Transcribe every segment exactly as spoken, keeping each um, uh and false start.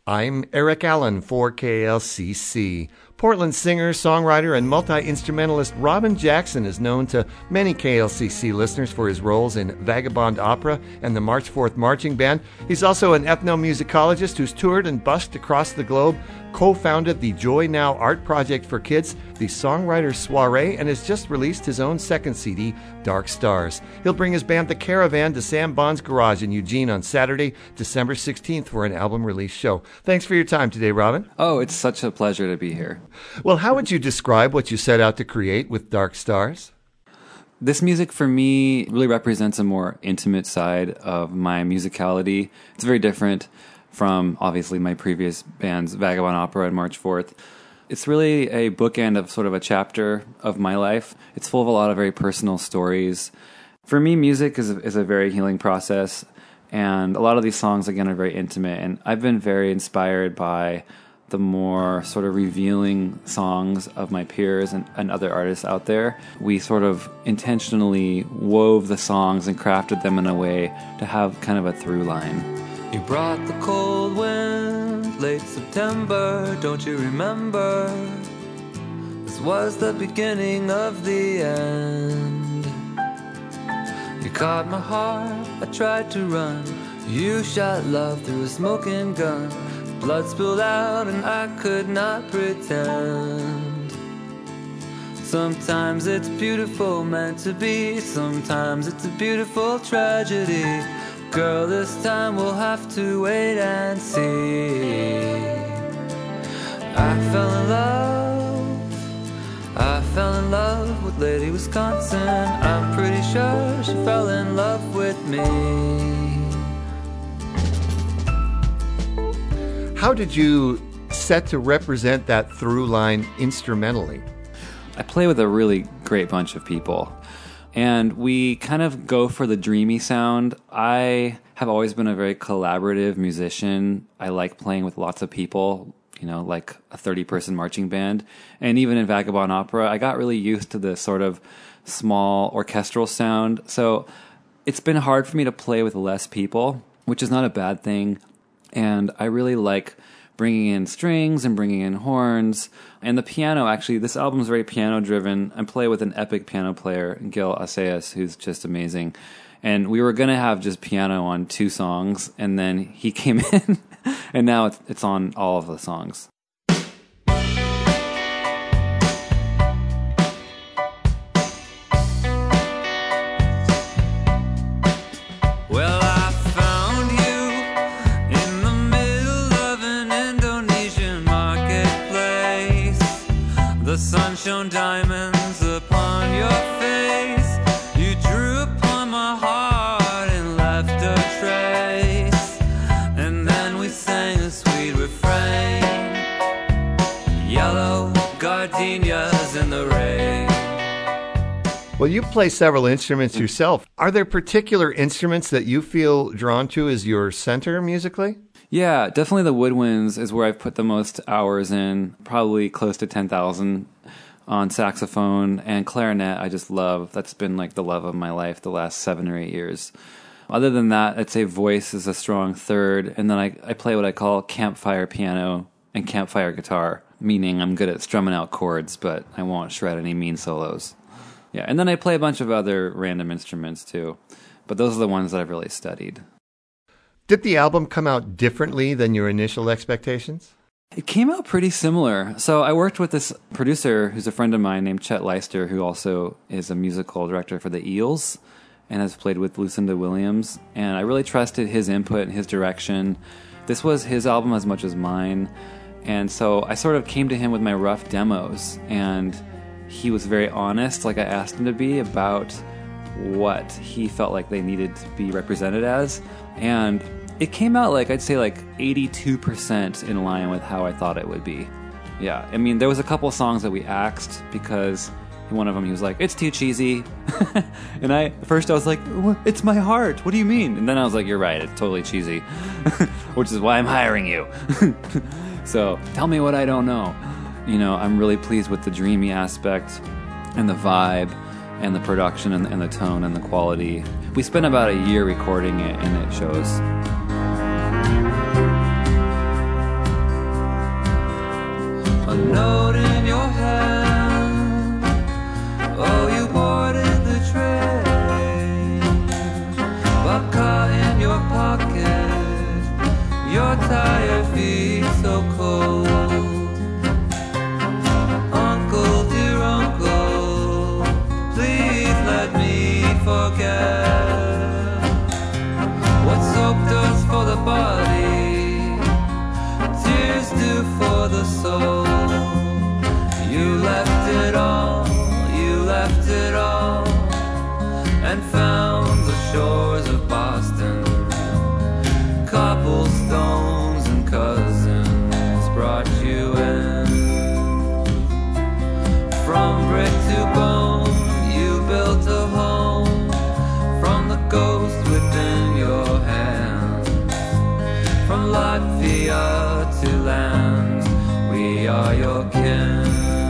I'm Eric Allen for K L C C. Portland singer, songwriter, and multi-instrumentalist Robin Jackson is known to many K L C C listeners for his roles in Vagabond Opera and the March fourth Marching Band. He's also an ethnomusicologist who's toured and busked across the globe, co-founded the Joy Now Art Project for Kids, the Songwriters Soiree, and has just released his own second C D, Dark Stars. He'll bring his band The Caravan to Sam Bond's Garage in Eugene on Saturday, December sixteenth for an album release show. Thanks for your time today, Robin. Oh, it's such a pleasure to be here. Well, how would you describe what you set out to create with Dark Stars? This music for me really represents a more intimate side of my musicality. It's very different from, obviously, my previous bands, Vagabond Opera and March fourth. It's really a bookend of sort of a chapter of my life. It's full of a lot of very personal stories. For me, music is a, is a very healing process, and a lot of these songs, again, are very intimate. And I've been very inspired by the more sort of revealing songs of my peers and, and other artists out there. We sort of intentionally wove the songs and crafted them in a way to have kind of a through line. You brought the cold wind, late September, don't you remember? This was the beginning of the end. You caught my heart, I tried to run. You shot love through a smoking gun. Blood spilled out and I could not pretend. Sometimes it's beautiful, meant to be. Sometimes it's a beautiful tragedy. Girl, this time we'll have to wait and see. I fell in love, I fell in love with Lady Wisconsin. I'm pretty sure she fell in love with me. How did you set to represent that through line instrumentally? I play with a really great bunch of people, and we kind of go for the dreamy sound. I have always been a very collaborative musician. I like playing with lots of people, you know, like a thirty-person marching band. And even in Vagabond Opera, I got really used to this sort of small orchestral sound. So it's been hard for me to play with less people, which is not a bad thing. And I really like bringing in strings and bringing in horns. And the piano, actually, this album is very piano-driven. I play with an epic piano player, Gil Aceas, who's just amazing. And we were going to have just piano on two songs, and then he came in, and now it's, it's on all of the songs. The sun shone diamonds upon your face. You drew upon my heart and left a trace. And then we sang a sweet refrain. Yellow gardenias in the rain. Well, you play several instruments yourself. Are there particular instruments that you feel drawn to as your center musically? Yeah, definitely the woodwinds is where I've put the most hours in, probably close to ten thousand on saxophone, and clarinet I just love. That's been like the love of my life the last seven or eight years. Other than that, I'd say voice is a strong third, and then I, I play what I call campfire piano and campfire guitar, meaning I'm good at strumming out chords, but I won't shred any mean solos. Yeah, and then I play a bunch of other random instruments too, but those are the ones that I've really studied. Did the album come out differently than your initial expectations? It came out pretty similar. So I worked with this producer who's a friend of mine named Chet Leister, who also is a musical director for the Eels and has played with Lucinda Williams. And I really trusted his input and his direction. This was his album as much as mine. And so I sort of came to him with my rough demos, and he was very honest, like I asked him to be, about what he felt like they needed to be represented as. And it came out like, I'd say like eighty-two percent in line with how I thought it would be. Yeah, I mean, there was a couple of songs that we axed because one of them he was like, it's too cheesy. And I, first I was like, it's my heart, what do you mean? And then I was like, you're right, it's totally cheesy. Which is why I'm hiring you. So tell me what I don't know. You know, I'm really pleased with the dreamy aspect and the vibe and the production and, and the tone and the quality. We spent about a year recording it, and it shows. Why are your feet so cold? Uncle, dear uncle, please let me forget what soaked us for the body, tears do for the soul. You left it all, you left it all, and found the shores of Boston. Cobblestones and cousins brought you in. From brick to bone, you built a home. From the ghost within your hands, from Latvia to land, we are your kin.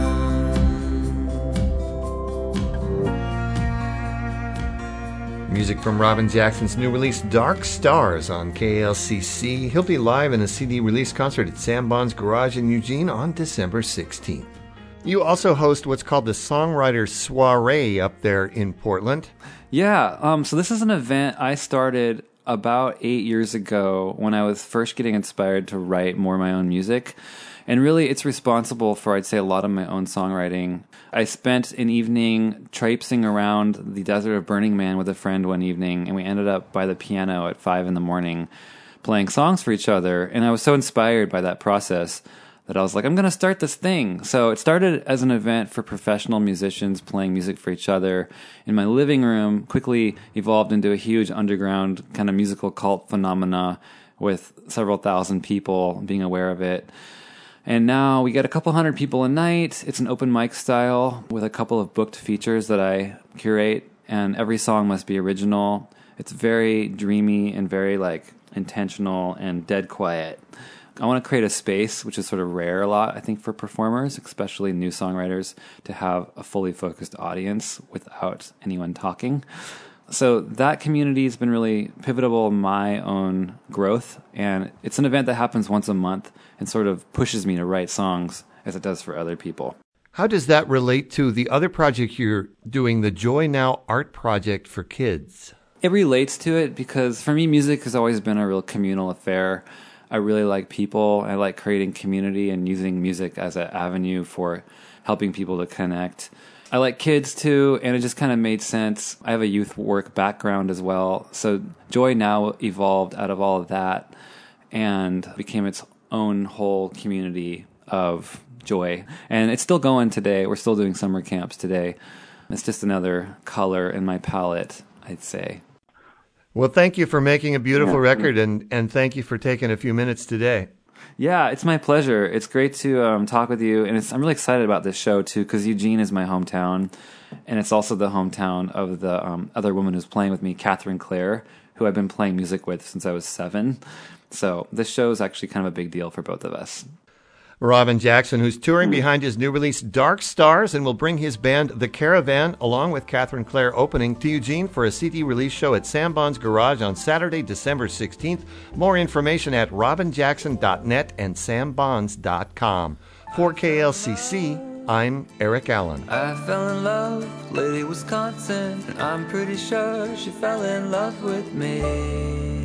Music from Robin Jackson's new release, Dark Stars, on K L C C. He'll be live in a C D release concert at Sam Bond's Garage in Eugene on December sixteenth. You also host what's called the Songwriter Soiree up there in Portland. Yeah, um, so this is an event I started about eight years ago when I was first getting inspired to write more of my own music. And really, it's responsible for, I'd say, a lot of my own songwriting. I spent an evening traipsing around the desert of Burning Man with a friend one evening, and we ended up by the piano at five in the morning playing songs for each other. And I was so inspired by that process that I was like, I'm going to start this thing. So it started as an event for professional musicians playing music for each other in my living room, quickly evolved into a huge underground kind of musical cult phenomena with several thousand people being aware of it. And now we get a couple hundred people a night. It's an open mic style with a couple of booked features that I curate, and every song must be original. It's very dreamy and very like intentional and dead quiet. I want to create a space, which is sort of rare a lot, I think, for performers, especially new songwriters, to have a fully focused audience without anyone talking. So that community has been really pivotal in my own growth, and it's an event that happens once a month and sort of pushes me to write songs as it does for other people. How does that relate to the other project you're doing, the Joy Now Art Project for Kids? It relates to it because for me, music has always been a real communal affair. I really like people. I like creating community and using music as an avenue for helping people to connect. I like kids too, and it just kind of made sense. I have a youth work background as well, so Joy Now evolved out of all of that and became its own whole community of joy. And it's still going today. We're still doing summer camps today. It's just another color in my palette, I'd say. Well, thank you for making a beautiful yeah. record, and, and thank you for taking a few minutes today. Yeah, it's my pleasure. It's great to um, talk with you, and it's, I'm really excited about this show, too, because Eugene is my hometown, and it's also the hometown of the um, other woman who's playing with me, Catherine Clare, who I've been playing music with since I was seven. So this show is actually kind of a big deal for both of us. Robin Jackson, who's touring behind his new release, Dark Stars, and will bring his band, The Caravan, along with Catherine Clare, opening to Eugene for a C D release show at Sam Bond's Garage on Saturday, December sixteenth. More information at robin jackson dot net and sam bonds dot com. For K L C C, I'm Eric Allen. I fell in love, Lady Wisconsin, and I'm pretty sure she fell in love with me.